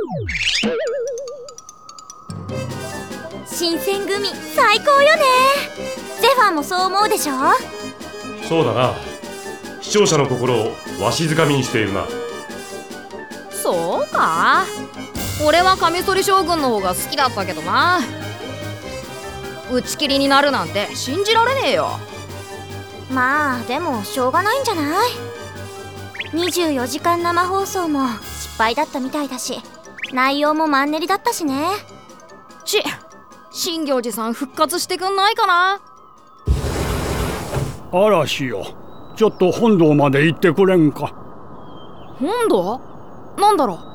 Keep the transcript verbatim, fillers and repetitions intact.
新選組最高よね。ゼファーもそう思うでしょ。 そうだな。視聴者の心をわしづかみにしているな。 そうか。俺はカミソリ将軍の方が好きだったけどな。打ち切りになるなんて信じられねえよ。 まあでもしょうがないんじゃない。にじゅうよじかん生放送も失敗だったみたいだし、内容もマンネリだったしね。 ち新行寺さん復活してくんないかな。 嵐よ、ちょっと本堂まで行ってくれんか。 本堂？なんだろう。